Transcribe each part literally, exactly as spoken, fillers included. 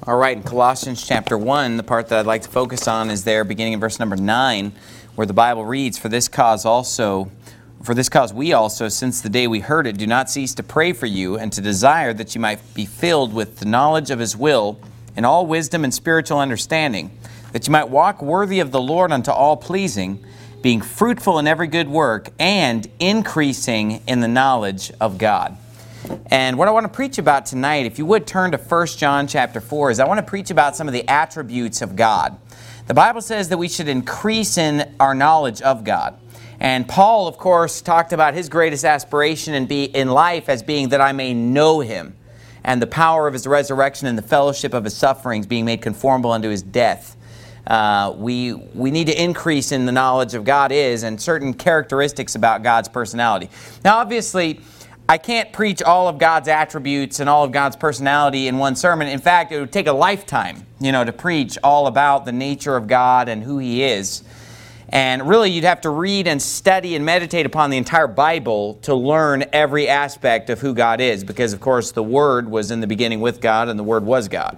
All right, in Colossians chapter one, the part that I'd like to focus on is there, beginning in verse number nine, where the Bible reads, For this cause also, for this cause we also, since the day we heard it, do not cease to pray for you, and to desire that you might be filled with the knowledge of His will, in all wisdom and spiritual understanding, that you might walk worthy of the Lord unto all pleasing, being fruitful in every good work, and increasing in the knowledge of God. And what I want to preach about tonight, if you would turn to First John chapter four, is I want to preach about some of the attributes of God. The Bible says that we should increase in our knowledge of God. And Paul, of course, talked about his greatest aspiration in, be, in life as being that I may know Him, and the power of His resurrection and the fellowship of His sufferings, being made conformable unto His death. Uh, we, we need to increase in the knowledge of God is, and certain characteristics about God's personality. Now, obviously, I can't preach all of God's attributes and all of God's personality in one sermon. In fact, it would take a lifetime, you know, to preach all about the nature of God and who He is. And really, you'd have to read and study and meditate upon the entire Bible to learn every aspect of who God is. Because, of course, the Word was in the beginning with God, and the Word was God.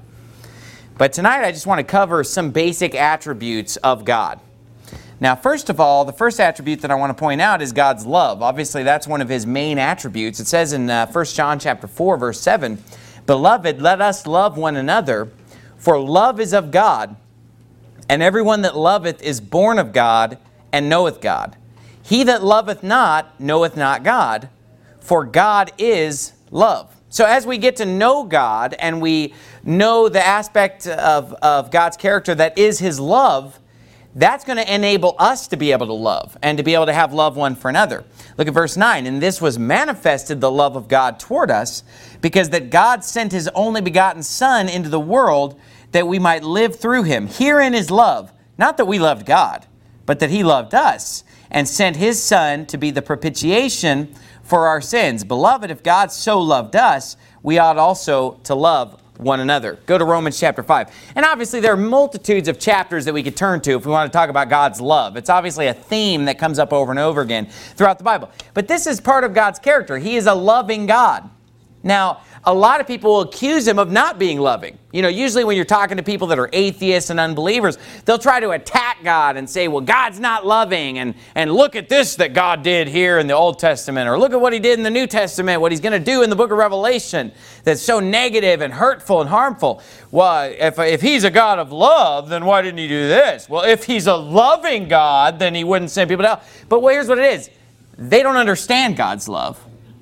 But tonight, I just want to cover some basic attributes of God. Now, first of all, the first attribute that I want to point out is God's love. Obviously, that's one of His main attributes. It says in uh, First John chapter four, verse seven, Beloved, let us love one another, for love is of God, and everyone that loveth is born of God, and knoweth God. He that loveth not, knoweth not God, for God is love. So as we get to know God, and we know the aspect of, of God's character that is His love, that's going to enable us to be able to love and to be able to have love one for another. Look at verse nine. And this was manifested, the love of God toward us, because that God sent His only begotten Son into the world that we might live through Him. Herein is love, not that we loved God, but that He loved us and sent His Son to be the propitiation for our sins. Beloved, if God so loved us, we ought also to love one another. Go to Romans chapter five. And obviously there are multitudes of chapters that we could turn to if we want to talk about God's love. It's obviously a theme that comes up over and over again throughout the Bible. But this is part of God's character. He is a loving God. Now, a lot of people will accuse Him of not being loving. You know, usually when you're talking to people that are atheists and unbelievers, they'll try to attack God and say, well, God's not loving, and, and look at this that God did here in the Old Testament, or look at what He did in the New Testament, what He's going to do in the book of Revelation that's so negative and hurtful and harmful. Well, if, if He's a God of love, then why didn't He do this? Well, if He's a loving God, then He wouldn't send people to hell. But well, here's what it is. They don't understand God's love.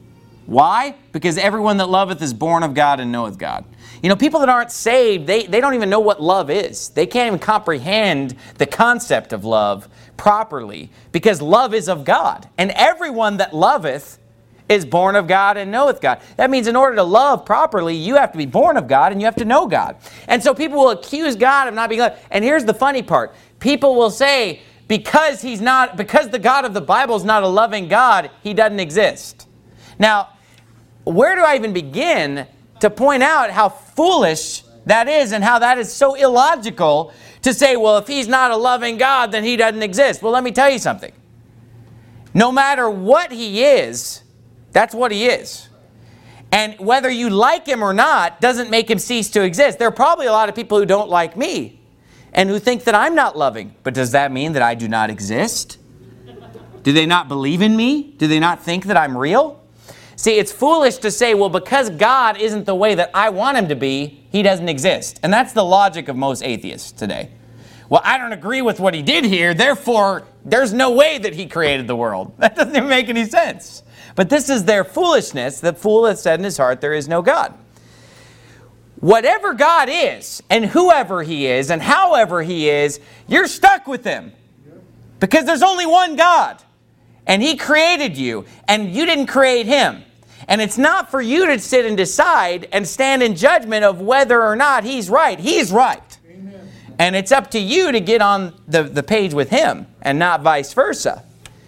Why? Because everyone that loveth is born of God and knoweth God. You know, people that aren't saved, they, they don't even know what love is. They can't even comprehend the concept of love properly, because love is of God. And everyone that loveth is born of God and knoweth God. That means in order to love properly, you have to be born of God and you have to know God. And so people will accuse God of not being loved. And here's the funny part. People will say, because He's not, because the God of the Bible is not a loving God, He doesn't exist. Now, where do I even begin to point out how foolish that is and how that is so illogical to say, well, if He's not a loving God, then He doesn't exist? Well, let me tell you something. No matter what He is, that's what He is. And whether you like Him or not doesn't make Him cease to exist. There are probably a lot of people who don't like me and who think that I'm not loving. But does that mean that I do not exist? Do they not believe in me? Do they not think that I'm real? See, it's foolish to say, well, because God isn't the way that I want Him to be, He doesn't exist. And that's the logic of most atheists today. Well, I don't agree with what He did here, therefore, there's no way that He created the world. That doesn't even make any sense. But this is their foolishness. The fool hath said in his heart, there is no God. Whatever God is, and whoever He is, and however He is, you're stuck with Him. Because there's only one God. And He created you, and you didn't create Him. And it's not for you to sit and decide and stand in judgment of whether or not He's right. He's right. Amen. And it's up to you to get on the, the page with Him and not vice versa.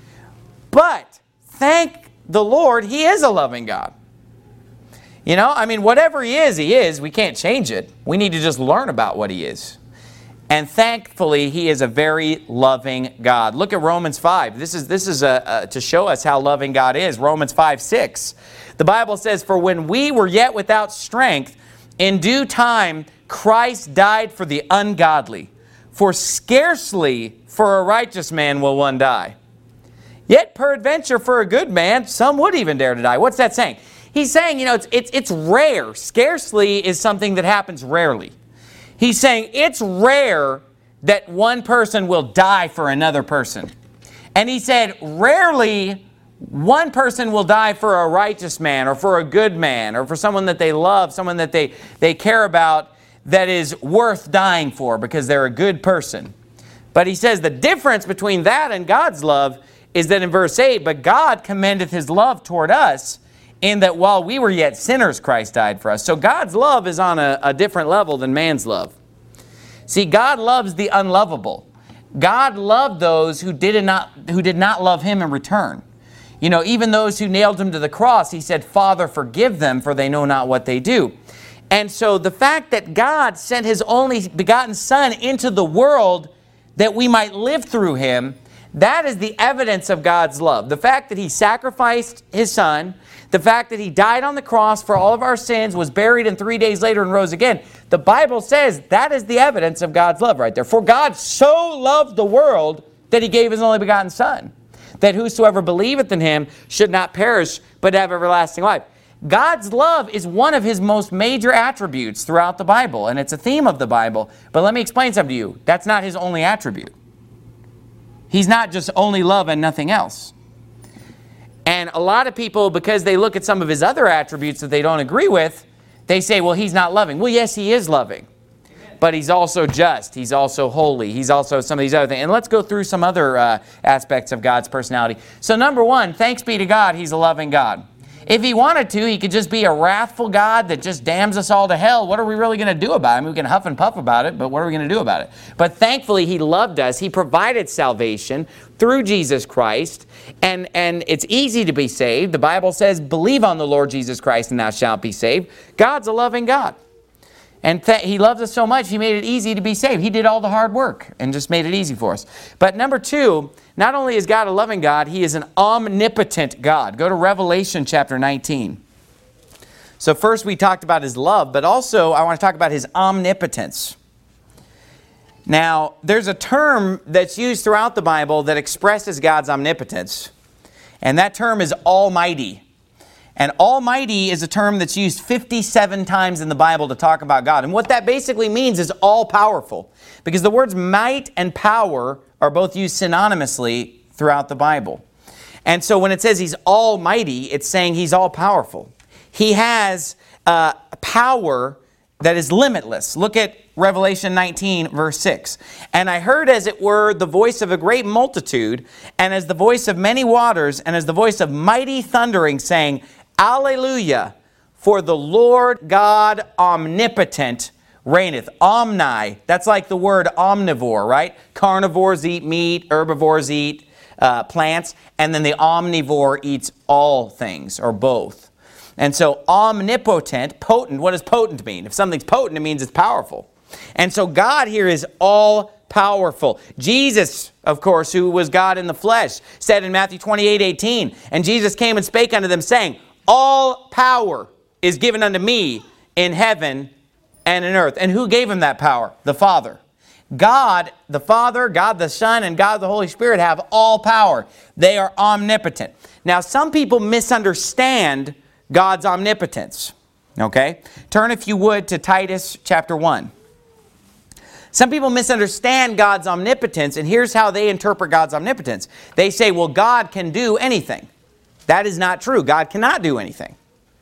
But thank the Lord, He is a loving God. You know, I mean, whatever He is, He is. We can't change it. We need to just learn about what He is. And thankfully, He is a very loving God. Look at Romans five. This is, this is a, a, to show us how loving God is. Romans five six. The Bible says, For when we were yet without strength, in due time Christ died for the ungodly, for scarcely for a righteous man will one die. Yet peradventure for a good man, some would even dare to die. What's that saying? He's saying, you know, it's, it's, it's rare. Scarcely is something that happens rarely. He's saying it's rare that one person will die for another person. And he said, rarely one person will die for a righteous man or for a good man or for someone that they love, someone that they, they care about that is worth dying for because they're a good person. But he says the difference between that and God's love is that in verse eight, but God commendeth his love toward us in that while we were yet sinners, Christ died for us. So God's love is on a, a different level than man's love. See, God loves the unlovable. God loved those who did not, who did not love him in return. You know, even those who nailed him to the cross, he said, Father, forgive them, for they know not what they do. And so the fact that God sent his only begotten Son into the world that we might live through him, that is the evidence of God's love. The fact that he sacrificed his Son, the fact that he died on the cross for all of our sins, was buried, and three days later and rose again. The Bible says that is the evidence of God's love right there. For God so loved the world that he gave his only begotten Son, that whosoever believeth in him should not perish, but have everlasting life. God's love is one of his most major attributes throughout the Bible, and it's a theme of the Bible. But let me explain something to you. That's not his only attribute. He's not just only love and nothing else. And a lot of people, because they look at some of his other attributes that they don't agree with, they say, well, he's not loving. Well, yes, he is loving. But he's also just. He's also holy. He's also some of these other things. And let's go through some other uh, aspects of God's personality. So number one, thanks be to God, he's a loving God. If he wanted to, he could just be a wrathful God that just damns us all to hell. What are we really going to do about it? I mean, we can huff and puff about it, but what are we going to do about it? But thankfully, he loved us. He provided salvation through Jesus Christ, and, and it's easy to be saved. The Bible says, believe on the Lord Jesus Christ and thou shalt be saved. God's a loving God. And he loves us so much, he made it easy to be saved. He did all the hard work and just made it easy for us. But number two, not only is God a loving God, he is an omnipotent God. Go to Revelation chapter nineteen. So first we talked about his love, but also I want to talk about his omnipotence. Now, there's a term that's used throughout the Bible that expresses God's omnipotence, and that term is almighty. And almighty is a term that's used fifty-seven times in the Bible to talk about God. And what that basically means is all-powerful, because the words might and power are both used synonymously throughout the Bible. And so when it says he's almighty, it's saying he's all-powerful. He has uh, power that is limitless. Look at Revelation nineteen, verse six. And I heard as it were the voice of a great multitude, and as the voice of many waters, and as the voice of mighty thundering, saying, Alleluia, for the Lord God omnipotent reigneth. Omni, that's like the word omnivore, right? Carnivores eat meat, herbivores eat uh, plants, and then the omnivore eats all things, or both. And so omnipotent, potent, what does potent mean? If something's potent, it means it's powerful. And so God here is all-powerful. Jesus, of course, who was God in the flesh, said in Matthew twenty-eight, eighteen, and Jesus came and spake unto them, saying, all power is given unto me in heaven and in earth. And who gave him that power? The Father. God, the Father, God the Son, and God the Holy Spirit have all power. They are omnipotent. Now, some people misunderstand God's omnipotence. Okay? Turn, if you would, to Titus chapter one. Some people misunderstand God's omnipotence, and here's how they interpret God's omnipotence. They say, well, God can do anything. That is not true. God cannot do anything.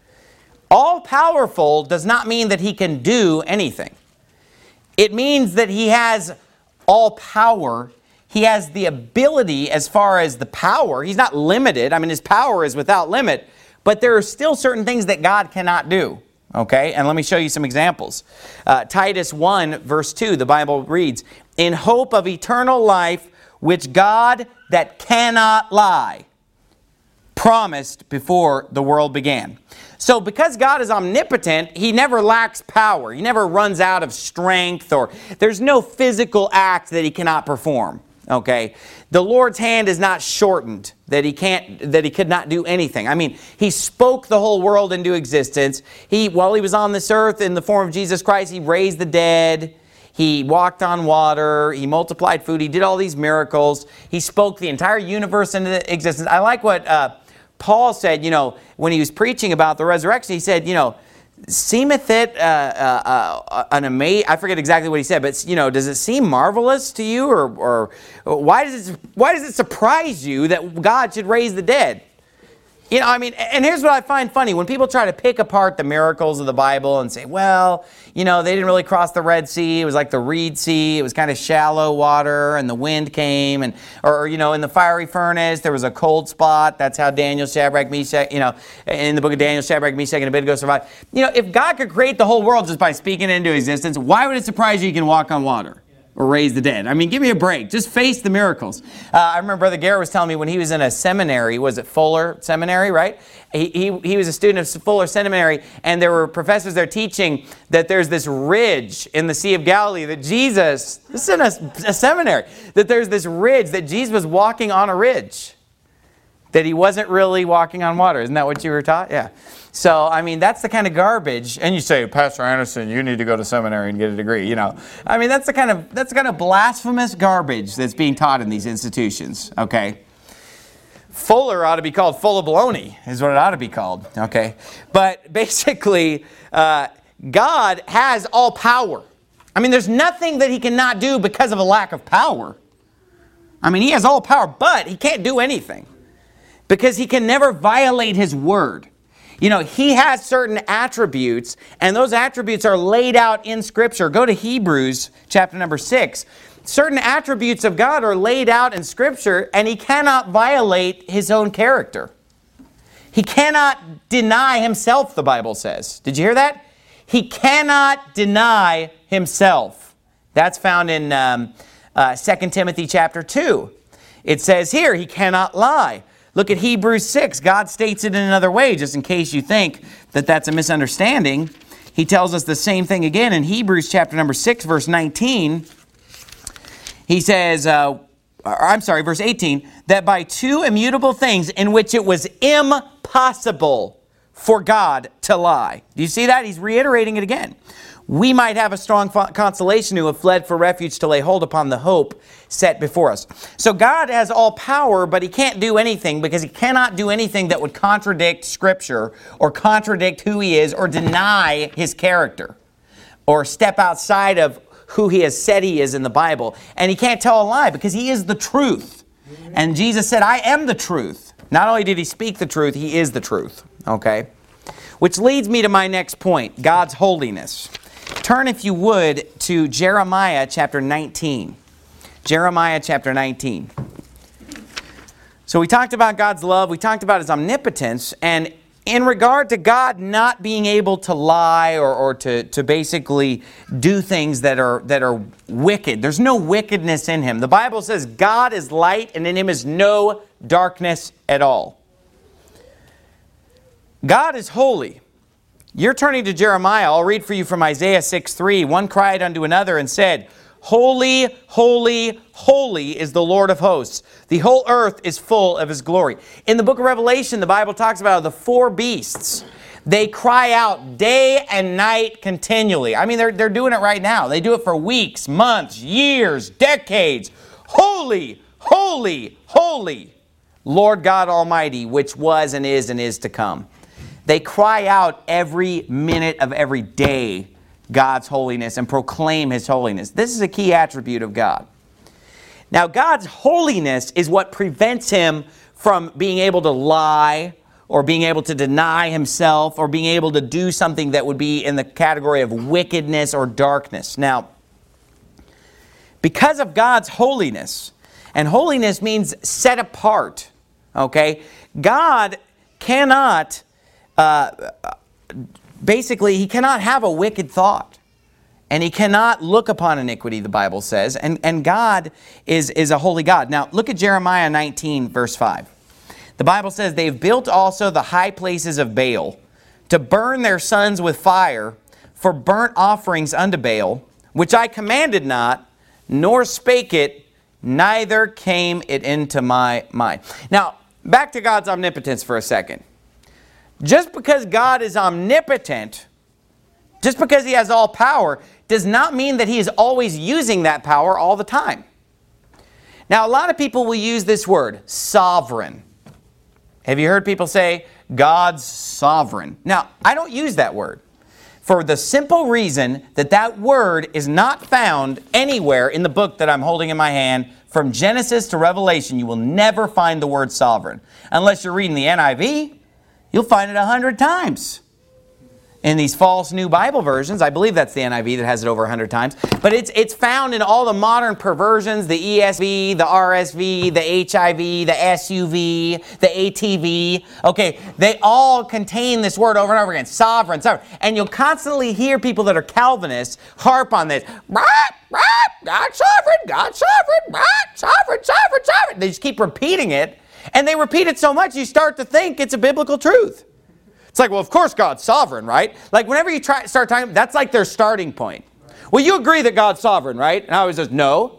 All-powerful does not mean that he can do anything. It means that he has all power. He has the ability as far as the power. He's not limited. I mean, his power is without limit. But there are still certain things that God cannot do. Okay? And let me show you some examples. Uh, Titus one, verse two, the Bible reads, in hope of eternal life, which God that cannot lie promised before the world began. So because God is omnipotent, he never lacks power. He never runs out of strength, or there's no physical act that he cannot perform. Okay, the Lord's hand is not shortened, that he can't, that he could not do anything. I mean, he spoke the whole world into existence. He, while he was on this earth in the form of Jesus Christ, he raised the dead. He walked on water. He multiplied food. He did all these miracles. He spoke the entire universe into existence. I like what uh, Paul said, you know, when he was preaching about the resurrection. He said, you know, seemeth it uh, uh, uh, an amazing, I forget exactly what he said, but, you know, does it seem marvelous to you? Or, or why does it, why does it surprise you that God should raise the dead? You know, I mean, and here's what I find funny. When people try to pick apart the miracles of the Bible and say, well, you know, they didn't really cross the Red Sea. It was like the Reed Sea. It was kind of shallow water and the wind came. And, or, you know, in the fiery furnace, there was a cold spot. That's how Daniel, Shadrach, Meshach, you know, in the book of Daniel, Shadrach, Meshach, and Abednego survived. You know, if God could create the whole world just by speaking it into existence, why would it surprise you he can walk on water? Or raise the dead? I mean, give me a break. Just face the miracles. Uh, I remember Brother Garrett was telling me when he was in a seminary, was it Fuller Seminary, right? He, he, he was a student of Fuller Seminary, and there were professors there teaching that there's this ridge in the Sea of Galilee that Jesus, this is in a, a seminary, that there's this ridge, that Jesus was walking on a ridge. That he wasn't really walking on water. Isn't that what you were taught? Yeah. So, I mean, that's the kind of garbage. And you say, Pastor Anderson, you need to go to seminary and get a degree. You know, I mean, that's the kind of that's the kind of blasphemous garbage that's being taught in these institutions. Okay. Fuller ought to be called full of baloney, is what it ought to be called. Okay. But basically, uh, God has all power. I mean, there's nothing that he cannot do because of a lack of power. I mean, he has all power, but he can't do anything. Because he can never violate his word. You know, he has certain attributes, and those attributes are laid out in Scripture. Go to Hebrews chapter number six. Certain attributes of God are laid out in Scripture, and he cannot violate his own character. He cannot deny himself, the Bible says. Did you hear that? He cannot deny himself. That's found in um, uh, Second Timothy chapter two. It says here, he cannot lie. Look at Hebrews six. God states it in another way, just in case you think that that's a misunderstanding. He tells us the same thing again in Hebrews chapter number six, verse nineteen. He says, uh, I'm sorry, verse eighteen, that by two immutable things in which it was impossible for God to lie. Do you see that? He's reiterating it again. We might have a strong consolation who have fled for refuge to lay hold upon the hope set before us. So God has all power, but he can't do anything because he cannot do anything that would contradict Scripture or contradict who he is or deny his character or step outside of who he has said he is in the Bible. And he can't tell a lie because he is the truth. And Jesus said, I am the truth. Not only did he speak the truth, he is the truth. Okay? Which leads me to my next point, God's holiness. Turn, if you would, to Jeremiah chapter nineteen. Jeremiah chapter nineteen. So we talked about God's love. We talked about his omnipotence. And in regard to God not being able to lie or, or to, to basically do things that are, that are wicked. There's no wickedness in him. The Bible says God is light and in him is no darkness at all. God is holy. You're turning to Jeremiah. I'll read for you from Isaiah six three. One cried unto another and said, Holy, holy, holy is the Lord of hosts. The whole earth is full of his glory. In the book of Revelation, the Bible talks about the four beasts. They cry out day and night continually. I mean, they're, they're doing it right now. They do it for weeks, months, years, decades. Holy, holy, holy, Lord God Almighty, which was and is and is to come. They cry out every minute of every day God's holiness and proclaim his holiness. This is a key attribute of God. Now, God's holiness is what prevents him from being able to lie or being able to deny himself or being able to do something that would be in the category of wickedness or darkness. Now, because of God's holiness, and holiness means set apart, okay? God cannot... Uh, basically, he cannot have a wicked thought. And he cannot look upon iniquity, the Bible says. And, and God is, is a holy God. Now, look at Jeremiah nineteen, verse five. The Bible says, They've built also the high places of Baal, to burn their sons with fire, for burnt offerings unto Baal, which I commanded not, nor spake it neither came it into my mind. Now, back to God's omnipotence for a second. Just because God is omnipotent, just because he has all power, does not mean that he is always using that power all the time. Now, a lot of people will use this word, sovereign. Have you heard people say, God's sovereign? Now, I don't use that word for the simple reason that that word is not found anywhere in the book that I'm holding in my hand. From Genesis to Revelation, you will never find the word sovereign. Unless you're reading the N I V, you'll find it a hundred times. In these false new Bible versions, I believe that's the N I V that has it over a hundred times, but it's it's found in all the modern perversions, the E S V, the R S V, the H I V, the S U V, the A T V. Okay, they all contain this word over and over again, sovereign, sovereign. And you'll constantly hear people that are Calvinists harp on this. Right, right, God sovereign, God sovereign, right, sovereign, sovereign, sovereign. They just keep repeating it, and they repeat it so much you start to think it's a biblical truth. It's like, well, of course God's sovereign, right? Like whenever you try start talking, that's like their starting point. Well, you agree that God's sovereign, right? And I always says, no.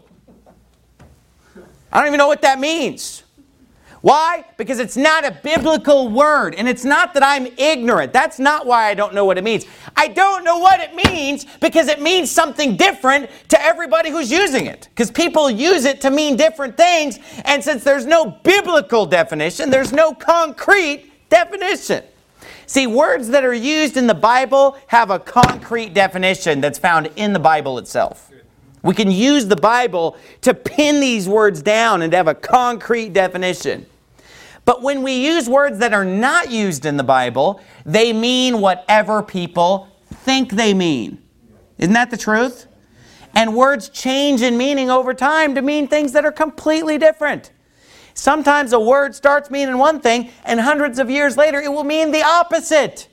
I don't even know what that means. Why? Because it's not a biblical word. And it's not that I'm ignorant. That's not why I don't know what it means. I don't know what it means because it means something different to everybody who's using it. Because people use it to mean different things. And since there's no biblical definition, there's no concrete definition. See, words that are used in the Bible have a concrete definition that's found in the Bible itself. We can use the Bible to pin these words down and to have a concrete definition. But when we use words that are not used in the Bible, they mean whatever people think they mean. Isn't that the truth? And words change in meaning over time to mean things that are completely different. Sometimes a word starts meaning one thing, and hundreds of years later it will mean the opposite.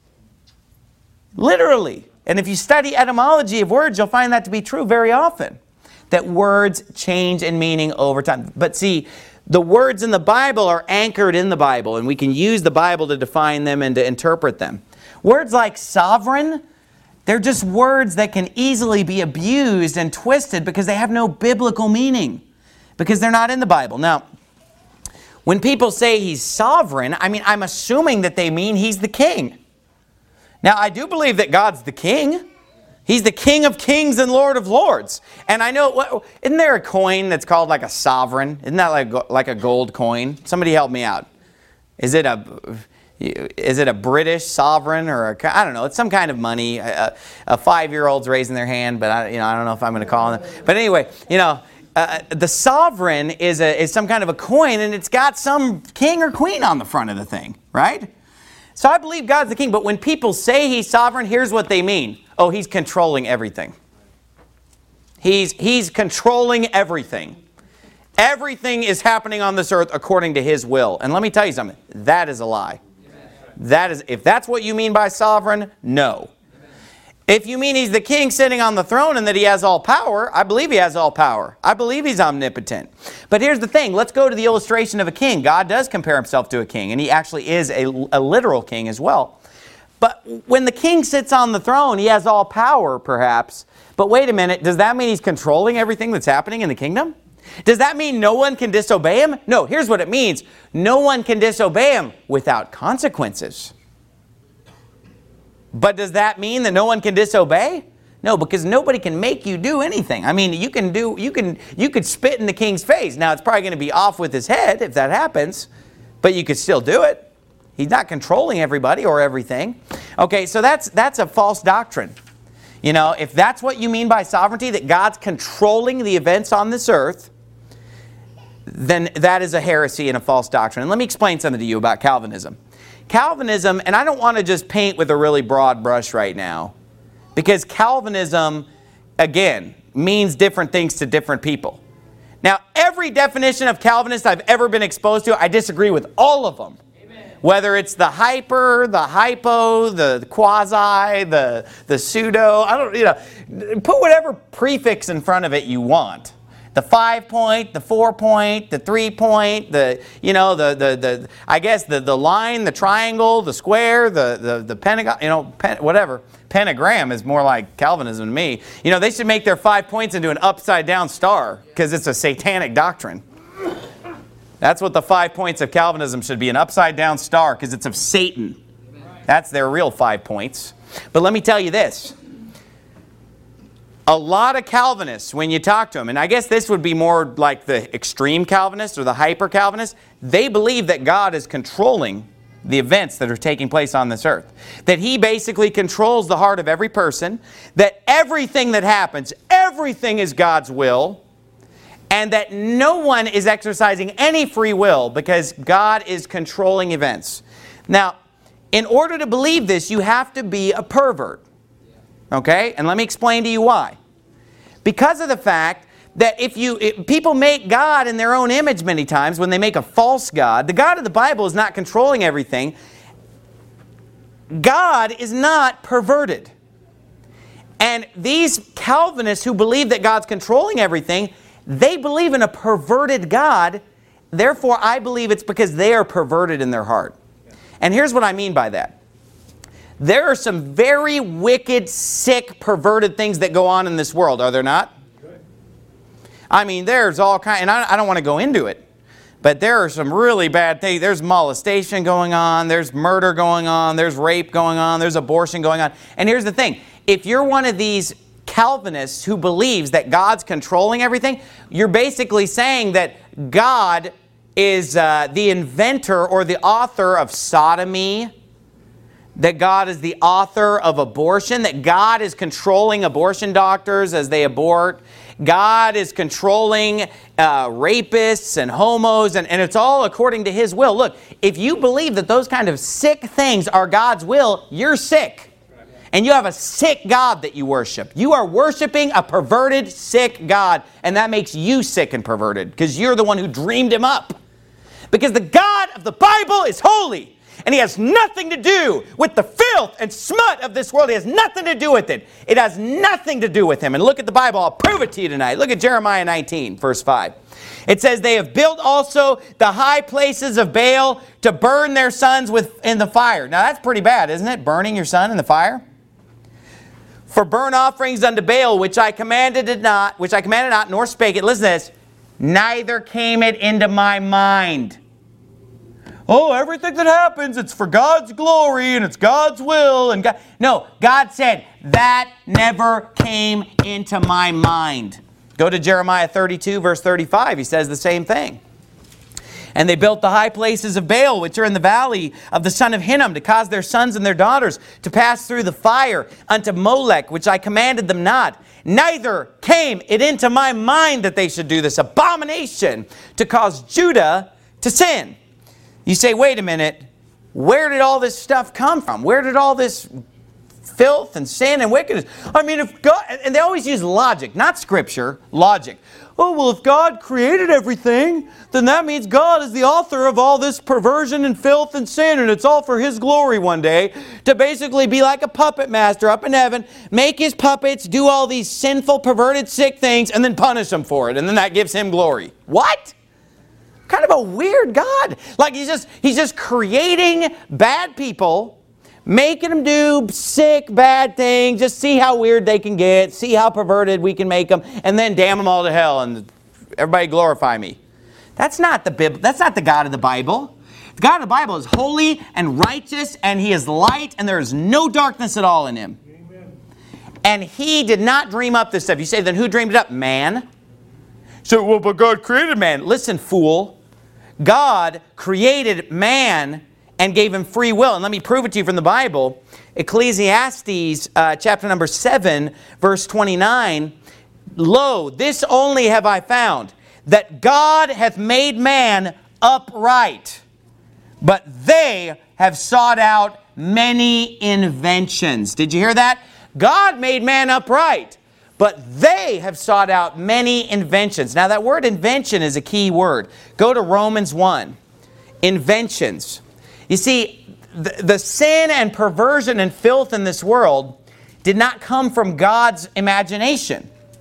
Literally. And if you study etymology of words, you'll find that to be true very often. That words change in meaning over time. But see, the words in the Bible are anchored in the Bible, and we can use the Bible to define them and to interpret them. Words like sovereign, they're just words that can easily be abused and twisted because they have no biblical meaning, because they're not in the Bible. Now, when people say he's sovereign, I mean, I'm assuming that they mean he's the king. Now, I do believe that God's the king. He's the King of kings and Lord of lords. And I know, what, isn't there a coin that's called like a sovereign? Isn't that like, like a gold coin? Somebody help me out. Is it a, is it a British sovereign or a, I don't know, it's some kind of money. A, a five-year-old's raising their hand, but I, you know, I don't know if I'm going to call them. But anyway, you know, Uh, the sovereign is a is some kind of a coin, and it's got some king or queen on the front of the thing, right? So I believe God's the king, but when people say he's sovereign, here's what they mean. Oh, he's controlling everything. He's, he's controlling everything. Everything is happening on this earth according to his will. And let me tell you something. That is a lie. That is, if that's what you mean by sovereign, no. If you mean he's the king sitting on the throne and that he has all power, I believe he has all power. I believe he's omnipotent. But here's the thing. Let's go to the illustration of a king. God does compare himself to a king, and he actually is a, a literal king as well. But when the king sits on the throne, he has all power, perhaps. But wait a minute. Does that mean he's controlling everything that's happening in the kingdom? Does that mean no one can disobey him? No, here's what it means. No one can disobey him without consequences. But does that mean that no one can disobey? No, because nobody can make you do anything. I mean, you can do, you can, you could spit in the king's face. Now, it's probably going to be off with his head if that happens, but you could still do it. He's not controlling everybody or everything. Okay, so that's that's a false doctrine. You know, if that's what you mean by sovereignty, that God's controlling the events on this earth, then that is a heresy and a false doctrine. And let me explain something to you about Calvinism. Calvinism, and I don't want to just paint with a really broad brush right now, because Calvinism, again, means different things to different people. Now, every definition of Calvinist I've ever been exposed to, I disagree with all of them. Amen. Whether it's the hyper, the hypo, the quasi, the, the pseudo, I don't, you know, put whatever prefix in front of it you want. The five point, the four point, the three point, the, you know, the, the, the I guess the, the line, the triangle, the square, the, the, the pentagon, you know, pen, whatever. Pentagram is more like Calvinism to me. You know, they should make their five points into an upside down star because it's a satanic doctrine. That's what the five points of Calvinism should be, an upside down star because it's of Satan. That's their real five points. But let me tell you this. A lot of Calvinists, when you talk to them, and I guess this would be more like the extreme Calvinists or the hyper Calvinists, they believe that God is controlling the events that are taking place on this earth. That He basically controls the heart of every person, that everything that happens, everything is God's will, and that no one is exercising any free will because God is controlling events. Now, in order to believe this, you have to be a pervert. Okay? And let me explain to you why. Because of the fact that if you if people make God in their own image many times when they make a false God, the God of the Bible is not controlling everything. God is not perverted. And these Calvinists who believe that God's controlling everything, they believe in a perverted God. Therefore, I believe it's because they are perverted in their heart. And here's what I mean by that. There are some very wicked, sick, perverted things that go on in this world, are there not? I mean, there's all kinds, and I, I don't want to go into it, but there are some really bad things. There's molestation going on, there's murder going on, there's rape going on, there's abortion going on. And here's the thing, if you're one of these Calvinists who believes that God's controlling everything, you're basically saying that God is uh, the inventor or the author of sodomy, that God is the author of abortion, that God is controlling abortion doctors as they abort. God is controlling uh, rapists and homos, and, and it's all according to His will. Look, if you believe that those kind of sick things are God's will, you're sick. And you have a sick God that you worship. You are worshiping a perverted, sick God, and that makes you sick and perverted because you're the one who dreamed Him up. Because the God of the Bible is holy. And He has nothing to do with the filth and smut of this world. He has nothing to do with it. It has nothing to do with Him. And look at the Bible. I'll prove it to you tonight. Look at Jeremiah nineteen, verse five. It says, they have built also the high places of Baal to burn their sons with in the fire. Now that's pretty bad, isn't it? Burning your son in the fire? For burnt offerings unto Baal, which I commanded it not, which I commanded not, nor spake it. Listen to this. Neither came it into my mind. Oh, everything that happens, it's for God's glory and it's God's will. And God. No, God said, that never came into my mind. Go to Jeremiah thirty-two, verse thirty-five. He says the same thing. And they built the high places of Baal, which are in the valley of the son of Hinnom, to cause their sons and their daughters to pass through the fire unto Molech, which I commanded them not. Neither came it into my mind that they should do this abomination to cause Judah to sin. You say, wait a minute, where did all this stuff come from? Where did all this filth and sin and wickedness? I mean, if God, and they always use logic, not scripture, logic. Oh, well, if God created everything, then that means God is the author of all this perversion and filth and sin, and it's all for His glory one day, to basically be like a puppet master up in heaven, make His puppets do all these sinful, perverted, sick things, and then punish them for it, and then that gives Him glory. What? Kind of a weird God. Like he's just, he's just creating bad people, making them do sick, bad things, just see how weird they can get, see how perverted we can make them, and then damn them all to hell and everybody glorify me. That's not the Bible. That's not the God of the Bible. The God of the Bible is holy and righteous, and He is light, and there is no darkness at all in Him. Amen. And He did not dream up this stuff. You say, then who dreamed it up? Man. So, well, but God created man. Listen, fool. God created man and gave him free will. And let me prove it to you from the Bible. Ecclesiastes uh, chapter number seven, verse twenty-nine. Lo, this only have I found, that God hath made man upright, but they have sought out many inventions. Did you hear that? God made man upright, but they have sought out many inventions. Now that word invention is a key word. Go to Romans one. Inventions. You see, the, the sin and perversion and filth in this world did not come from God's imagination.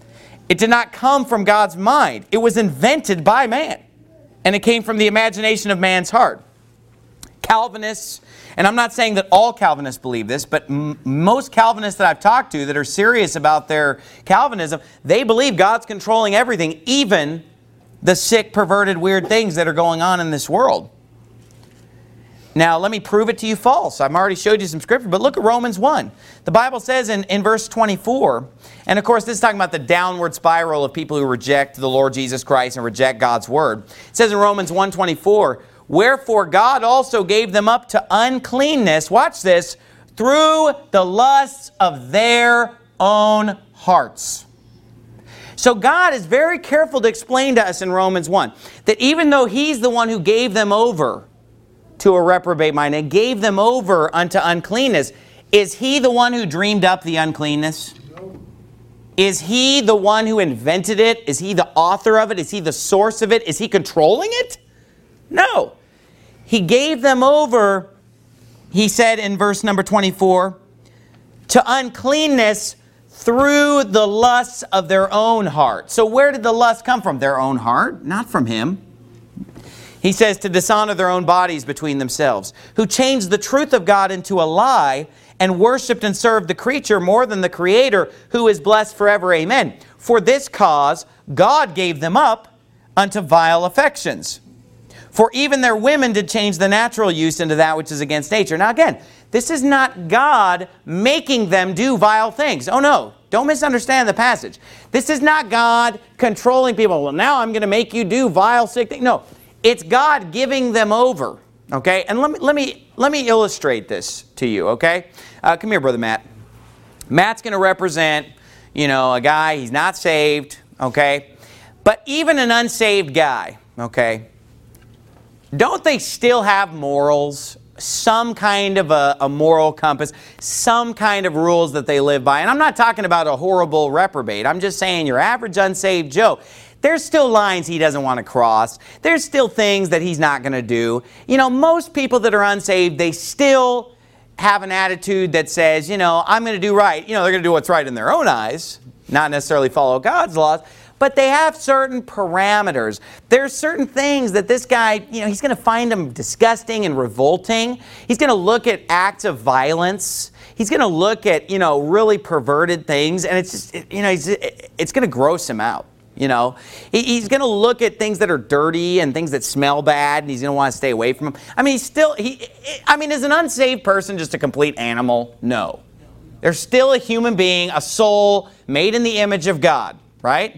It did not come from God's mind. It was invented by man. And it came from the imagination of man's heart. Calvinists, and I'm not saying that all Calvinists believe this, but m- most Calvinists that I've talked to that are serious about their Calvinism, they believe God's controlling everything, even the sick, perverted, weird things that are going on in this world. Now, let me prove it to you false. I've already showed you some scripture, but look at Romans one. The Bible says in, in verse twenty-four, and of course this is talking about the downward spiral of people who reject the Lord Jesus Christ and reject God's word. It says in Romans one twenty-four, wherefore God also gave them up to uncleanness, watch this, through the lusts of their own hearts. So God is very careful to explain to us in Romans one that even though He's the one who gave them over to a reprobate mind and gave them over unto uncleanness, is He the one who dreamed up the uncleanness? No. Is He the one who invented it? Is He the author of it? Is He the source of it? Is He controlling it? No. He gave them over, He said in verse number twenty-four, to uncleanness through the lusts of their own heart. So where did the lust come from? Their own heart? Not from Him. He says to dishonor their own bodies between themselves, who changed the truth of God into a lie and worshipped and served the creature more than the Creator, who is blessed forever. Amen. For this cause God gave them up unto vile affections. For even their women did change the natural use into that which is against nature. Now again, this is not God making them do vile things. Oh no, don't misunderstand the passage. This is not God controlling people. Well, now I'm going to make you do vile, sick things. No. It's God giving them over, okay? And let me, let me, let me illustrate this to you, okay? Uh, come here, Brother Matt. Matt's going to represent, you know, a guy, he's not saved, okay? But even an unsaved guy, okay? Don't they still have morals? Some kind of a, a moral compass, some kind of rules that they live by. And I'm not talking about a horrible reprobate. I'm just saying your average unsaved Joe. There's still lines he doesn't want to cross. There's still things that he's not going to do. You know, most people that are unsaved, they still have an attitude that says, you know, I'm going to do right. You know, they're going to do what's right in their own eyes, not necessarily follow God's laws. But they have certain parameters. There's certain things that this guy, you know, he's going to find them disgusting and revolting. He's going to look at acts of violence. He's going to look at, you know, really perverted things. And it's just, you know, it's going to gross him out. You know, he's going to look at things that are dirty and things that smell bad, and he's going to want to stay away from them. I mean, he's still, he, I mean, is an unsaved person just a complete animal? No. They're still a human being, a soul made in the image of God, right?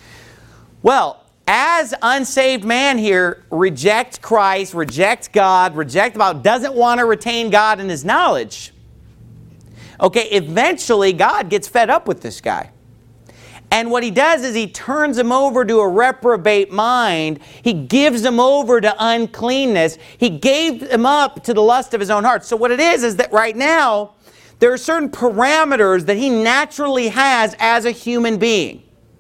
Well, as unsaved man here rejects Christ, rejects God, rejects about, doesn't want to retain God in His knowledge, okay, eventually God gets fed up with this guy. And what He does is He turns him over to a reprobate mind. He gives him over to uncleanness. He gave him up to the lust of his own heart. So what it is is that right now, there are certain parameters that he naturally has as a human being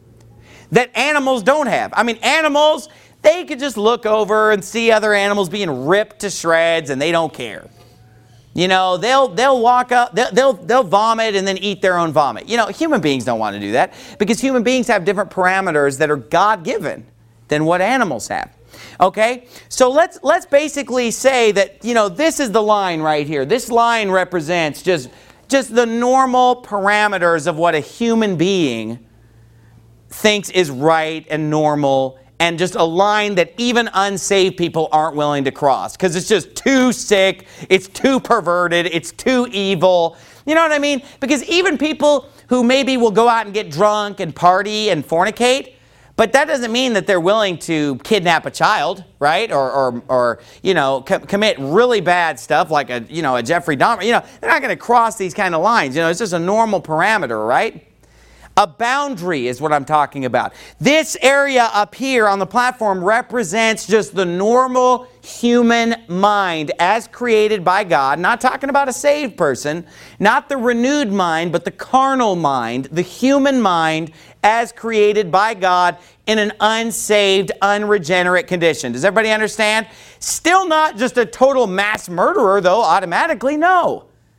that animals don't have. I mean, animals, they could just look over and see other animals being ripped to shreds and they don't care. You know, they'll they'll walk up, they'll, they'll they'll vomit and then eat their own vomit. You know, human beings don't want to do that because human beings have different parameters that are God-given than what animals have. Okay? So let's let's basically say that, you know, this is the line right here. This line represents just just the normal parameters of what a human being thinks is right and normal, and just a line that even unsaved people aren't willing to cross because it's just too sick, it's too perverted, it's too evil. You know what I mean? Because even people who maybe will go out and get drunk and party and fornicate, but that doesn't mean that they're willing to kidnap a child, right? Or, or, or you know, co- commit really bad stuff like a, you know, a Jeffrey Dahmer. You know, they're not going to cross these kind of lines. You know, it's just a normal parameter, right? A boundary is what I'm talking about. This area up here on the platform represents just the normal human mind as created by God. Not talking about a saved person, not the renewed mind, but the carnal mind, the human mind as created by God in an unsaved, unregenerate condition. Does everybody understand? Still not just a total mass murderer, though, automatically, no.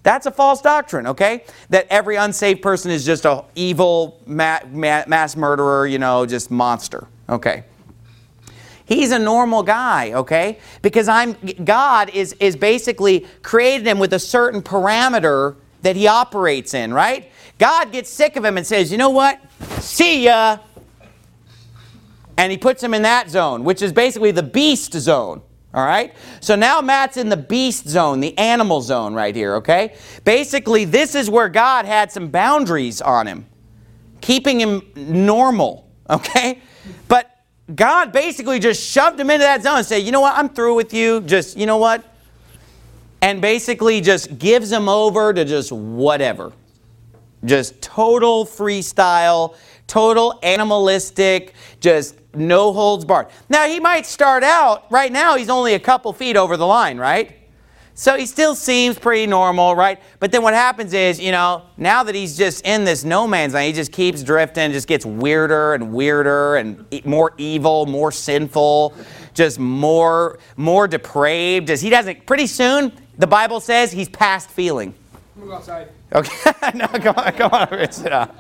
That's a false doctrine, okay? That every unsaved person is just a evil ma ma mass murderer, you know, just monster, okay? He's a normal guy, okay? Because I'm God is, is basically created him with a certain parameter that he operates in, right? God gets sick of him and says, you know what? See ya. And he puts him in that zone, which is basically the beast zone. All right? So now Matt's in the beast zone, the animal zone right here, okay? Basically, this is where God had some boundaries on him, keeping him normal, okay? But God basically just shoved him into that zone and said, you know what, I'm through with you. Just, you know what? And basically just gives him over to just whatever. Just total freestyle, total animalistic, just no holds barred. Now, he might start out, right now, he's only a couple feet over the line, right? So he still seems pretty normal, right? But then what happens is, you know, now that he's just in this no man's land, he just keeps drifting, just gets weirder and weirder and more evil, more sinful, just more, more depraved. Just, he doesn't, pretty soon, the Bible says he's past feeling. Move outside. Okay, no, come on, come on, over, sit down.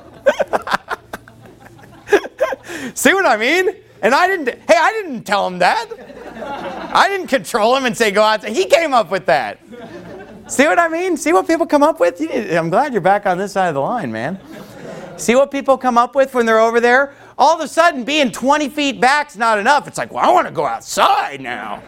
See what I mean? And I didn't, hey, I didn't tell him that. I didn't control him and say go outside. He came up with that. See what I mean? See what people come up with? I'm glad you're back on this side of the line, man. See what people come up with when they're over there? All of a sudden, being twenty feet back's not enough. It's like, well, I want to go outside now.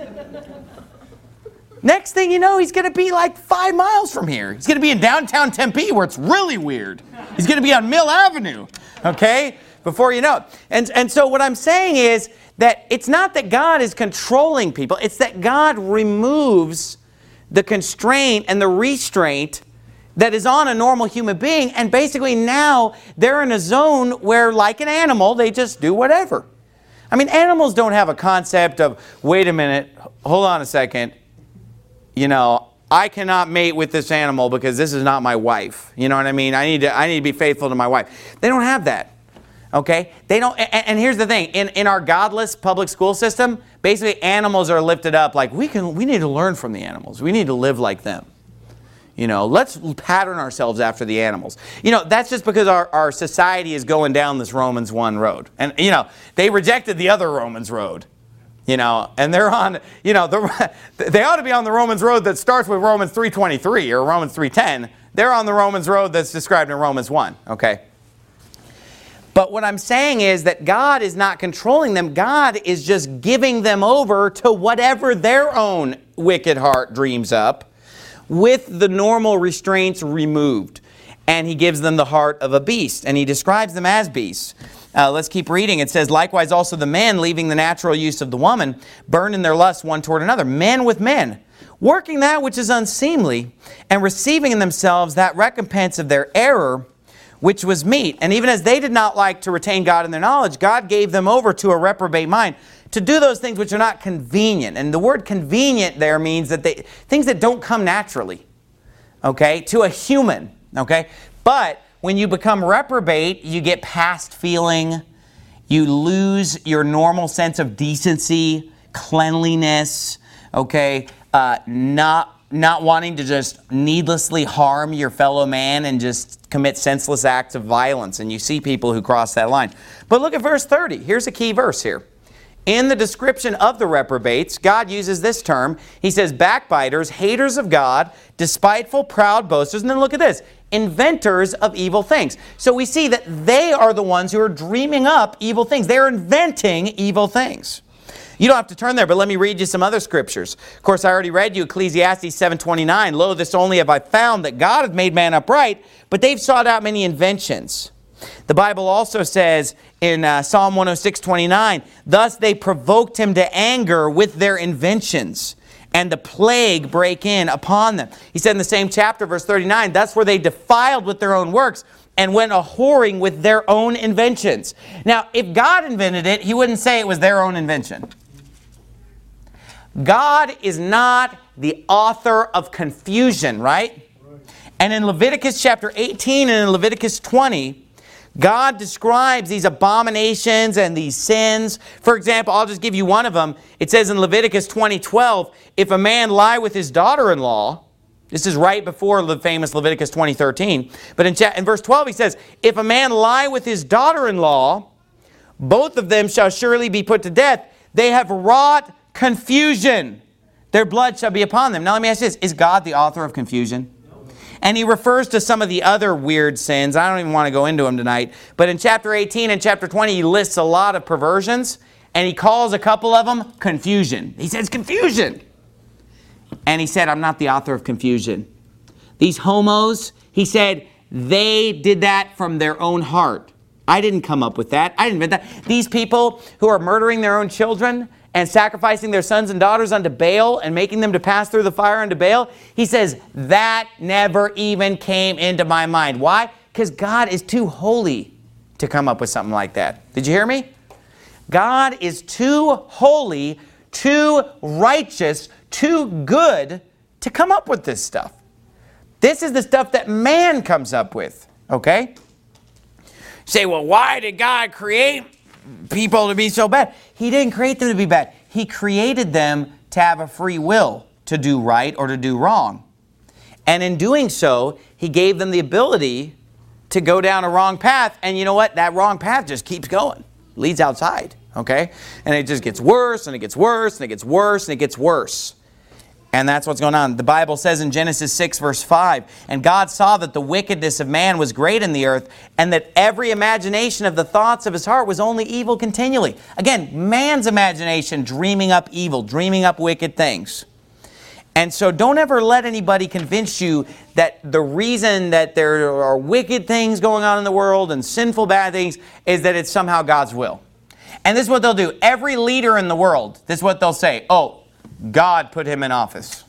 Next thing you know, he's going to be like five miles from here. He's going to be in downtown Tempe where it's really weird. He's going to be on Mill Avenue, okay, before you know it. And, and so what I'm saying is that it's not that God is controlling people. It's that God removes the constraint and the restraint that is on a normal human being. And basically now they're in a zone where, like an animal, they just do whatever. I mean, animals don't have a concept of, wait a minute, hold on a second. You know, I cannot mate with this animal because this is not my wife. You know what I mean? I need to, I need to be faithful to my wife. They don't have that. Okay? They don't, and, and here's the thing. In, in our godless public school system, basically animals are lifted up like we can, we need to learn from the animals. We need to live like them. You know, let's pattern ourselves after the animals. You know, that's just because our, our society is going down this Romans one road. And, you know, they rejected the other Romans road. You know, and they're on, you know, the, they ought to be on the Romans road that starts with Romans three twenty-three or Romans three ten. They're on the Romans road that's described in Romans one, okay? But what I'm saying is that God is not controlling them. God is just giving them over to whatever their own wicked heart dreams up with the normal restraints removed. And he gives them the heart of a beast, and he describes them as beasts. Uh, let's keep reading. It says, likewise also the men, leaving the natural use of the woman, burn in their lust one toward another. Men with men, working that which is unseemly, and receiving in themselves that recompense of their error, which was meet. And even as they did not like to retain God in their knowledge, God gave them over to a reprobate mind, to do those things which are not convenient. And the word convenient there means that they, things that don't come naturally, okay, to a human, okay? But when you become reprobate, you get past feeling, you lose your normal sense of decency, cleanliness, okay, uh, not, not wanting to just needlessly harm your fellow man and just commit senseless acts of violence. And you see people who cross that line. But look at verse thirty. Here's a key verse here. In the description of the reprobates, God uses this term. He says, backbiters, haters of God, despiteful, proud boasters. And then look at this. Inventors of evil things. So we see that they are the ones who are dreaming up evil things. They're inventing evil things. You don't have to turn there, but let me read you some other scriptures. Of course, I already read you Ecclesiastes seven twenty-nine. Lo, this only have I found, that God hath made man upright, but they've sought out many inventions. The Bible also says in uh, Psalm one oh six twenty-nine, thus they provoked him to anger with their inventions, and the plague break in upon them. He said in the same chapter, verse thirty-nine, that's where they defiled with their own works and went a-whoring with their own inventions. Now, if God invented it, he wouldn't say it was their own invention. God is not the author of confusion, right? And in Leviticus chapter eighteen and in Leviticus twenty, God describes these abominations and these sins. For example, I'll just give you one of them. It says in Leviticus twenty twelve, if a man lie with his daughter-in-law, This is right before the famous Leviticus twenty thirteen. But in, in verse twelve he says, if a man lie with his daughter-in-law, both of them shall surely be put to death. They have wrought confusion. Their blood shall be upon them. Now let me ask you this. Is God the author of confusion? No. And he refers to some of the other weird sins. I don't even want to go into them tonight. But in chapter eighteen and chapter twenty, he lists a lot of perversions. And he calls a couple of them confusion. He says confusion. And he said, I'm not the author of confusion. These homos, he said, they did that from their own heart. I didn't come up with that. I didn't invent that. These people who are murdering their own children and sacrificing their sons and daughters unto Baal and making them to pass through the fire unto Baal, he says, that never even came into my mind. Why? Because God is too holy to come up with something like that. Did you hear me? God is too holy, too righteous, too good to come up with this stuff. This is the stuff that man comes up with, okay? You say, well, why did God create people to be so bad? He didn't create them to be bad. He created them to have a free will to do right or to do wrong. And in doing so, he gave them the ability to go down a wrong path. And you know what? That wrong path just keeps going. Leads outside, okay? And it just gets worse, and it gets worse, and it gets worse, and it gets worse. And that's what's going on. The Bible says in Genesis six, verse five, and God saw that the wickedness of man was great in the earth, and that every imagination of the thoughts of his heart was only evil continually. Again, man's imagination dreaming up evil, dreaming up wicked things. And so don't ever let anybody convince you that the reason that there are wicked things going on in the world and sinful bad things is that it's somehow God's will. And this is what they'll do. Every leader in the world, this is what they'll say. Oh, God put him in office.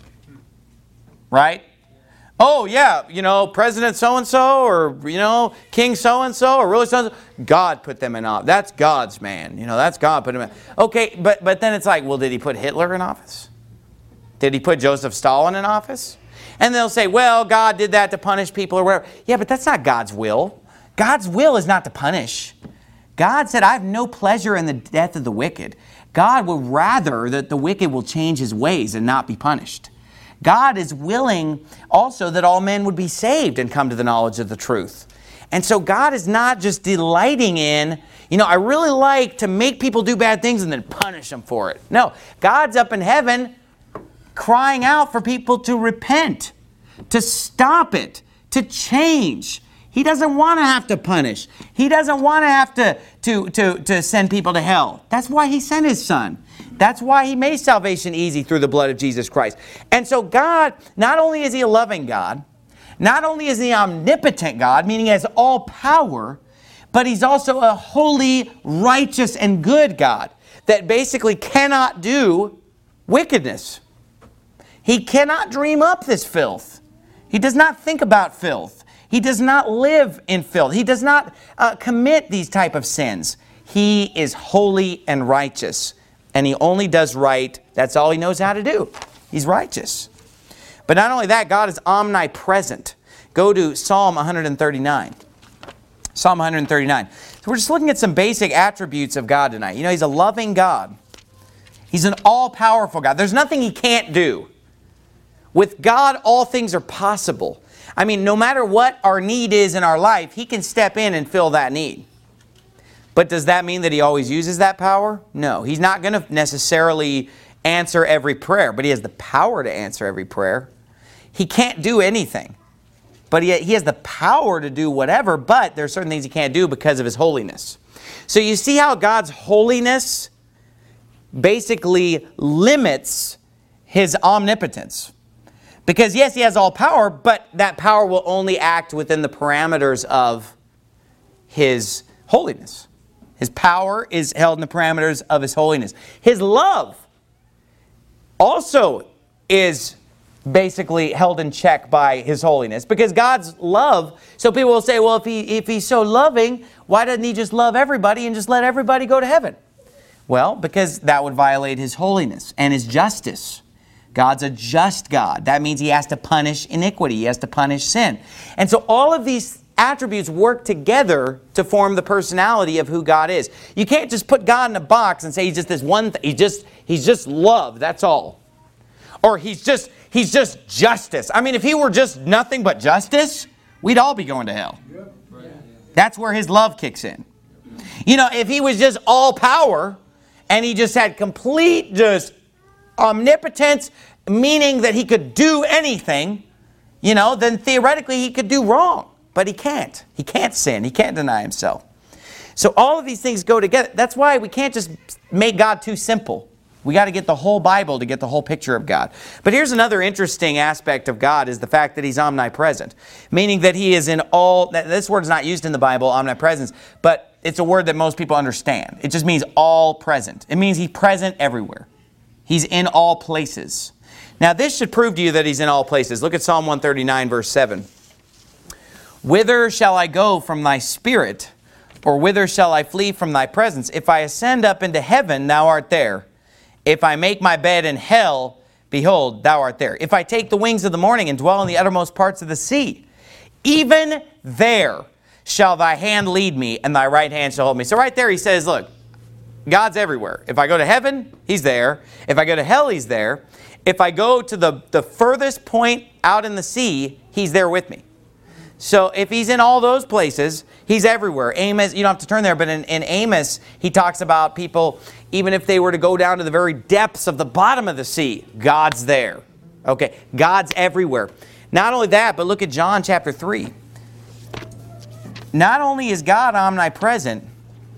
Right? Oh, yeah, you know, President so-and-so or, you know, King so-and-so or really so-and-so. God put them in office. That's God's man. You know, that's God put him in. Okay, but, but then it's like, well, did he put Hitler in office? Did he put Joseph Stalin in office? And they'll say, well, God did that to punish people or whatever. Yeah, but that's not God's will. God's will is not to punish. God said, I have no pleasure in the death of the wicked. God would rather that the wicked will change his ways and not be punished. God is willing also that all men would be saved and come to the knowledge of the truth. And so God is not just delighting in, you know, I really like to make people do bad things and then punish them for it. No, God's up in heaven crying out for people to repent, to stop it, to change. He doesn't want to have to punish. He doesn't want to have to, to, to, to send people to hell. That's why he sent his son. That's why he made salvation easy through the blood of Jesus Christ. And so God, not only is he a loving God, not only is he omnipotent God, meaning he has all power, but he's also a holy, righteous, and good God that basically cannot do wickedness. He cannot dream up this filth. He does not think about filth. He does not live in filth. He does not uh, commit these type of sins. He is holy and righteous. And he only does right. That's all he knows how to do. He's righteous. But not only that, God is omnipresent. Go to Psalm one thirty-nine. Psalm one thirty-nine. So we're just looking at some basic attributes of God tonight. You know, he's a loving God. He's an all-powerful God. There's nothing he can't do. With God, all things are possible. I mean, no matter what our need is in our life, he can step in and fill that need. But does that mean that he always uses that power? No, he's not going to necessarily answer every prayer, but he has the power to answer every prayer. He can't do anything, but he, he has the power to do whatever, but there are certain things he can't do because of his holiness. So you see how God's holiness basically limits his omnipotence. Because yes, he has all power, but that power will only act within the parameters of his holiness. His power is held in the parameters of his holiness. His love also is basically held in check by his holiness. Because God's love, so people will say, well, if he if he's so loving, why doesn't he just love everybody and just let everybody go to heaven? Well, because that would violate his holiness and his justice. God's a just God. That means he has to punish iniquity. He has to punish sin. And so all of these attributes work together to form the personality of who God is. You can't just put God in a box and say he's just this one thing. He just, he's just love. That's all. Or he's just, He's just justice. I mean, if he were just nothing but justice, we'd all be going to hell. That's where his love kicks in. You know, if he was just all power and he just had complete just omnipotence, meaning that he could do anything, you know, then theoretically he could do wrong. But he can't. He can't sin. He can't deny himself. So all of these things go together. That's why we can't just make God too simple. We got to get the whole Bible to get the whole picture of God. But here's another interesting aspect of God is the fact that he's omnipresent. Meaning that he is in all, this word is not used in the Bible, omnipresence, but it's a word that most people understand. It just means all present. It means he's present everywhere. He's in all places. Now this should prove to you that he's in all places. Look at Psalm one thirty-nine verse seven. Whither shall I go from thy spirit? Or whither shall I flee from thy presence? If I ascend up into heaven, thou art there. If I make my bed in hell, behold, thou art there. If I take the wings of the morning and dwell in the uttermost parts of the sea, even there shall thy hand lead me, and thy right hand shall hold me. So right there he says, look, God's everywhere. If I go to heaven, he's there. If I go to hell, he's there. If I go to the, the furthest point out in the sea, he's there with me. So if he's in all those places, he's everywhere. Amos, you don't have to turn there, but in, in Amos, he talks about people, even if they were to go down to the very depths of the bottom of the sea, God's there. Okay, God's everywhere. Not only that, but look at John chapter three. Not only is God omnipresent,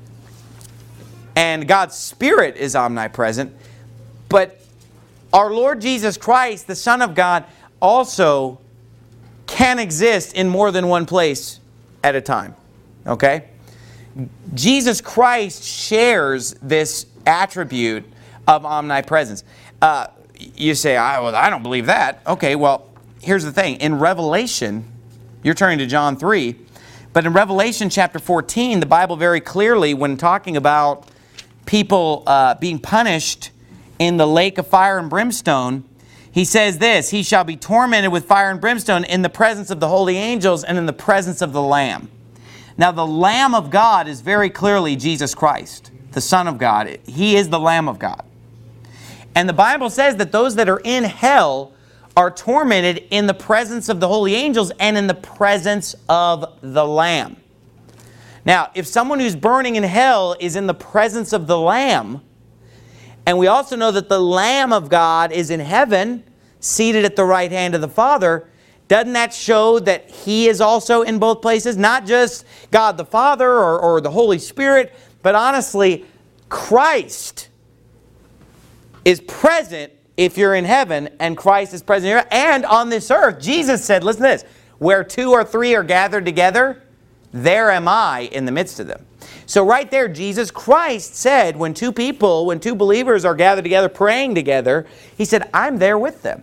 and God's Spirit is omnipresent, but our Lord Jesus Christ, the Son of God, also can exist in more than one place at a time. Okay? Jesus Christ shares this attribute of omnipresence. Uh, you say, I, well, I don't believe that. Okay, well, here's the thing. In Revelation, you're turning to John three, but in Revelation chapter fourteen, the Bible very clearly, when talking about people uh, being punished in the lake of fire and brimstone, he says this, he shall be tormented with fire and brimstone in the presence of the holy angels and in the presence of the Lamb. Now the Lamb of God is very clearly Jesus Christ, the Son of God. He is the Lamb of God. And the Bible says that those that are in hell are tormented in the presence of the holy angels and in the presence of the Lamb. Now, if someone who's burning in hell is in the presence of the Lamb, and we also know that the Lamb of God is in heaven, seated at the right hand of the Father, doesn't that show that He is also in both places? Not just God the Father or, or the Holy Spirit, but honestly, Christ is present if you're in heaven, and Christ is present here and on this earth. Jesus said, listen to this, where two or three are gathered together, there am I in the midst of them. So right there, Jesus Christ said, when two people, when two believers are gathered together, praying together, He said, I'm there with them.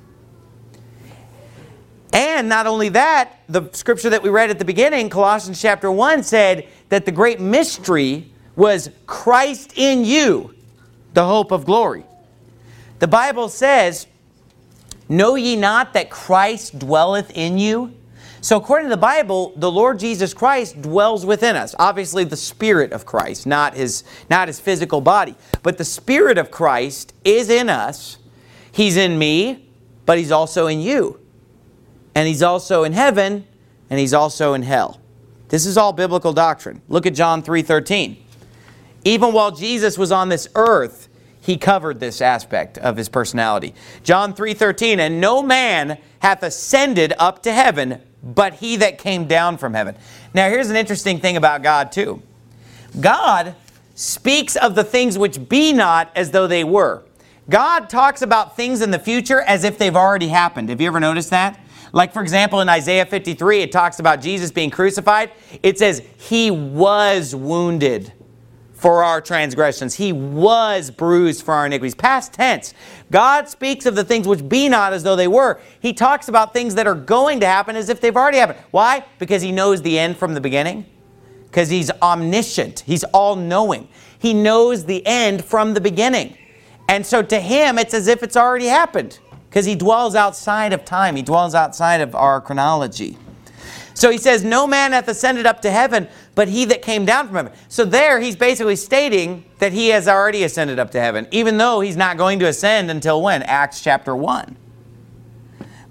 And not only that, the scripture that we read at the beginning, Colossians chapter one, said that the great mystery was Christ in you, the hope of glory. The Bible says, know ye not that Christ dwelleth in you? So according to the Bible, the Lord Jesus Christ dwells within us. Obviously the Spirit of Christ, not his, not his physical body. But the Spirit of Christ is in us. He's in me, but He's also in you. And He's also in heaven, and He's also in hell. This is all biblical doctrine. Look at John three thirteen. Even while Jesus was on this earth, He covered this aspect of His personality. John three thirteen, and no man hath ascended up to heaven, but He that came down from heaven. Now here's an interesting thing about God too. God speaks of the things which be not as though they were. God talks about things in the future as if they've already happened. Have you ever noticed that? Like for example in Isaiah fifty-three, it talks about Jesus being crucified. It says He was wounded for our transgressions. He was bruised for our iniquities. Past tense. God speaks of the things which be not as though they were. He talks about things that are going to happen as if they've already happened. Why? Because He knows the end from the beginning. Because He's omniscient. He's all-knowing. He knows the end from the beginning. And so to Him, it's as if it's already happened. Because He dwells outside of time. He dwells outside of our chronology. So He says, no man hath ascended up to heaven, but He that came down from heaven. So there He's basically stating that He has already ascended up to heaven, even though He's not going to ascend until when? Acts chapter one.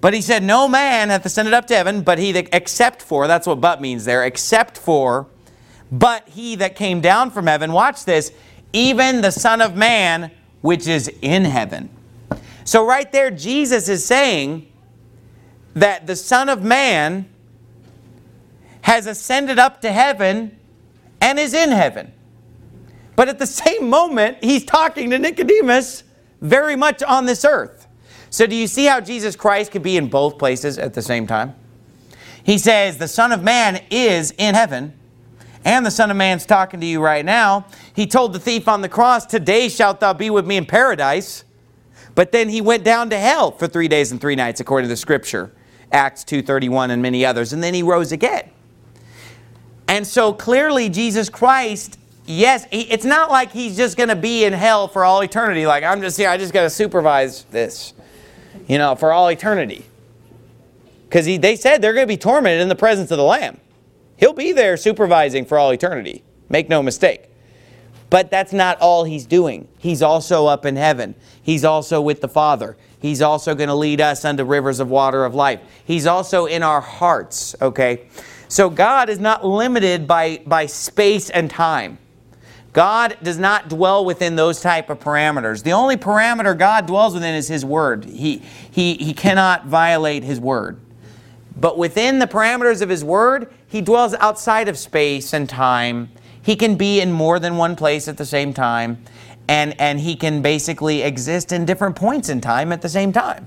But he said, no man hath ascended up to heaven, but he that, except for, that's what but means there, except for, but he that came down from heaven, watch this, even the Son of Man, which is in heaven. So right there, Jesus is saying that the Son of Man has ascended up to heaven and is in heaven. But at the same moment, he's talking to Nicodemus very much on this earth. So do you see how Jesus Christ could be in both places at the same time? He says the Son of Man is in heaven, and the Son of Man's talking to you right now. He told the thief on the cross, today shalt thou be with me in paradise. But then he went down to hell for three days and three nights, according to the Scripture. Acts two thirty-one and many others. And then he rose again. And so clearly Jesus Christ, yes, he, it's not like he's just going to be in hell for all eternity. Like, I'm just here, I just got to supervise this, you know, for all eternity. Because they said they're going to be tormented in the presence of the Lamb. He'll be there supervising for all eternity. Make no mistake. But that's not all he's doing. He's also up in heaven. He's also with the Father. He's also going to lead us unto rivers of water of life. He's also in our hearts, okay? So God is not limited by, by space and time. God does not dwell within those type of parameters. The only parameter God dwells within is His Word. He, he, he cannot violate His Word. But within the parameters of His Word, He dwells outside of space and time. He can be in more than one place at the same time. And, and He can basically exist in different points in time at the same time.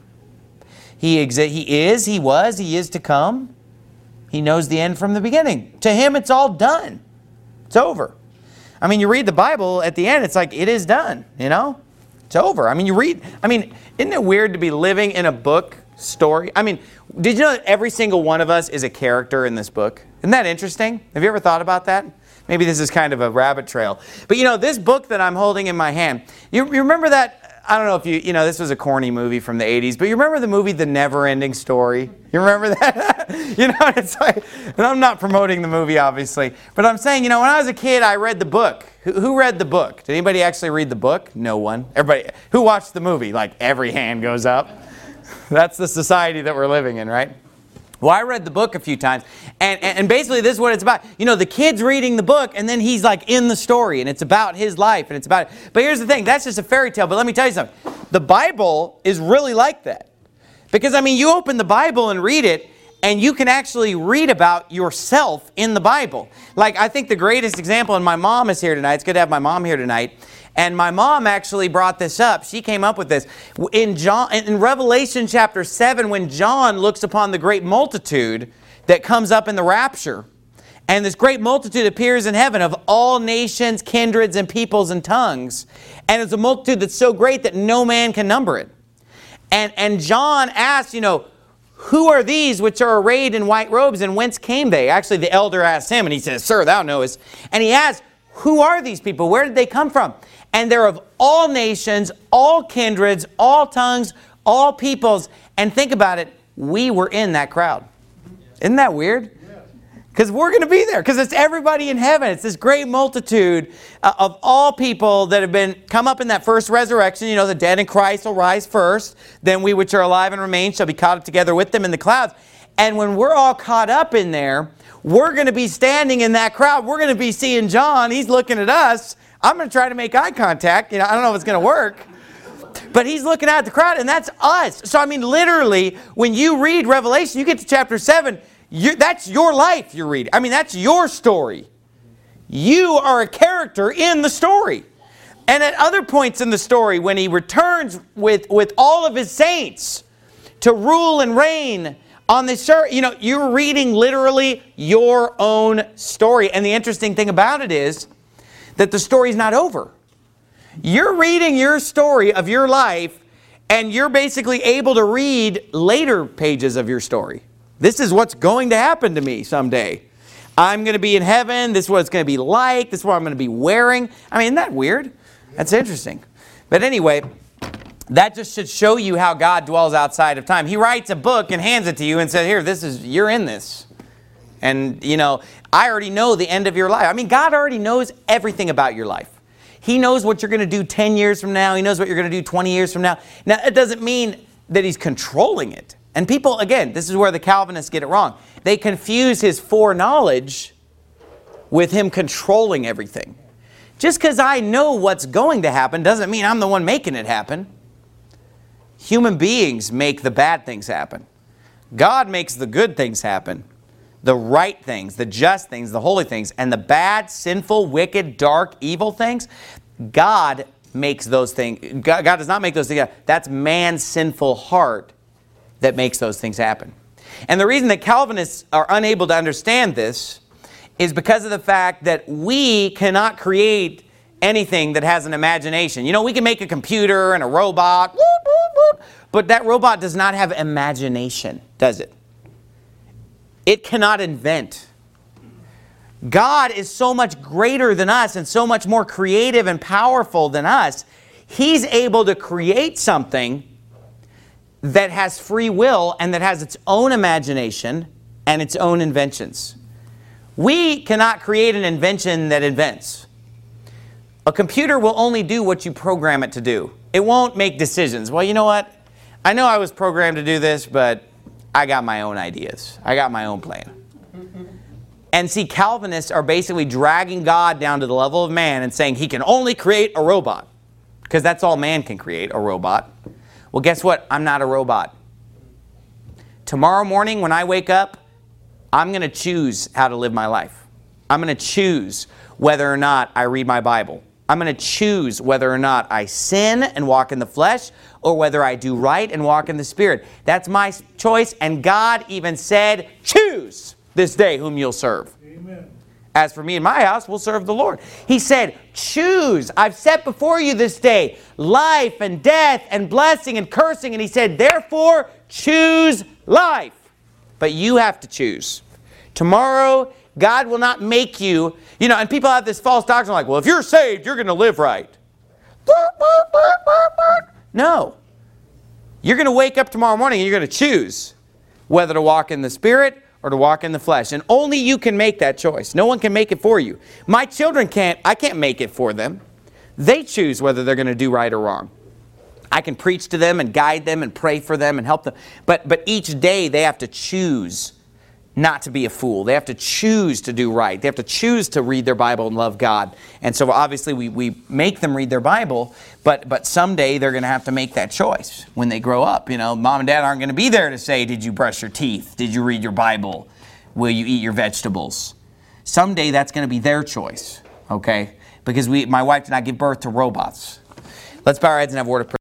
He, exi- he is, He was, He is to come. He knows the end from the beginning. To Him, it's all done. It's over. I mean, you read the Bible, at the end, it's like, it is done, you know? It's over. I mean, you read, I mean, isn't it weird to be living in a book story? I mean, did you know that every single one of us is a character in this book? Isn't that interesting? Have you ever thought about that? Maybe this is kind of a rabbit trail. But you know, this book that I'm holding in my hand, you, you remember that, I don't know if you, you know, this was a corny movie from the eighties, but you remember the movie The Never-Ending Story? You remember that? You know, it's like, and I'm not promoting the movie, obviously, but I'm saying, you know, when I was a kid, I read the book. Who, who read the book? Did anybody actually read the book? No one. Everybody. Who watched the movie? Like, every hand goes up. That's the society that we're living in, right? Well, I read the book a few times, and, and, and basically this is what it's about. You know, the kid's reading the book, and then he's like in the story, and it's about his life, and it's about... But here's the thing, that's just a fairy tale, but let me tell you something. The Bible is really like that. Because, I mean, you open the Bible and read it, and you can actually read about yourself in the Bible. Like, I think the greatest example, and my mom is here tonight. It's good to have my mom here tonight. And my mom actually brought this up. She came up with this. In John, in Revelation chapter seven, when John looks upon the great multitude that comes up in the rapture, and this great multitude appears in heaven of all nations, kindreds, and peoples and tongues. And it's a multitude that's so great that no man can number it. And, and John asks, you know, who are these which are arrayed in white robes, and whence came they? Actually, the elder asks him, and he says, Sir, thou knowest. And he asks, who are these people? Where did they come from? And they're of all nations, all kindreds, all tongues, all peoples. And think about it, we were in that crowd. Isn't that weird? Because we're going to be there, because it's everybody in heaven. It's this great multitude uh, of all people that have been come up in that first resurrection. You know, the dead in Christ will rise first. Then we which are alive and remain shall be caught up together with them in the clouds. And when we're all caught up in there, we're going to be standing in that crowd. We're going to be seeing John. He's looking at us. I'm going to try to make eye contact. You know, I don't know if it's going to work. But he's looking at the crowd, and that's us. So, I mean, literally, when you read Revelation, you get to chapter seven, you, that's your life you're reading. I mean, that's your story. You are a character in the story. And at other points in the story, when he returns with, with all of his saints to rule and reign on this earth, you know, you're reading literally your own story. And the interesting thing about it is that the story's not over. You're reading your story of your life, and you're basically able to read later pages of your story. This is what's going to happen to me someday. I'm going to be in heaven. This is what it's going to be like. This is what I'm going to be wearing. I mean, isn't that weird? That's interesting. But anyway, that just should show you how God dwells outside of time. He writes a book and hands it to you and says, here, this is, you're in this. And, you know, I already know the end of your life. I mean, God already knows everything about your life. He knows what you're going to do ten years from now. He knows what you're going to do twenty years from now. Now, it doesn't mean that He's controlling it. And people, again, this is where the Calvinists get it wrong. They confuse his foreknowledge with him controlling everything. Just because I know what's going to happen doesn't mean I'm the one making it happen. Human beings make the bad things happen. God makes the good things happen. The right things, the just things, the holy things. And the bad, sinful, wicked, dark, evil things, God makes those things. God, God does not make those things happen. That's man's sinful heart that makes those things happen. And the reason that Calvinists are unable to understand this is because of the fact that we cannot create anything that has an imagination. You know, we can make a computer and a robot, whoop, whoop, whoop, but that robot does not have imagination, does it? It cannot invent. God is so much greater than us and so much more creative and powerful than us. He's able to create something that has free will and that has its own imagination and its own inventions. We cannot create an invention that invents. A computer will only do what you program it to do. It won't make decisions. Well, you know what? I know I was programmed to do this, but I got my own ideas. I got my own plan. And see, Calvinists are basically dragging God down to the level of man and saying he can only create a robot. Because that's all man can create, a robot. Well, guess what? I'm not a robot. Tomorrow morning when I wake up, I'm going to choose how to live my life. I'm going to choose whether or not I read my Bible. I'm going to choose whether or not I sin and walk in the flesh or whether I do right and walk in the Spirit. That's my choice, and God even said, choose this day whom you'll serve. Amen. As for me and my house, we'll serve the Lord. He said, choose. I've set before you this day life and death and blessing and cursing. And he said, therefore, choose life. But you have to choose. Tomorrow, God will not make you, you know, and people have this false doctrine like, well, if you're saved, you're going to live right. No. You're going to wake up tomorrow morning and you're going to choose whether to walk in the Spirit or to walk in the flesh. And only you can make that choice. No one can make it for you. My children can't, I can't make it for them. They choose whether they're going to do right or wrong. I can preach to them and guide them and pray for them and help them. But, but each day they have to choose not to be a fool. They have to choose to do right. They have to choose to read their Bible and love God. And so obviously we, we make them read their Bible, but, but someday they're going to have to make that choice when they grow up. You know, mom and dad aren't going to be there to say, did you brush your teeth? Did you read your Bible? Will you eat your vegetables? Someday that's going to be their choice, okay? Because we, my wife did not give birth to robots. Let's bow our heads and have a word of prayer.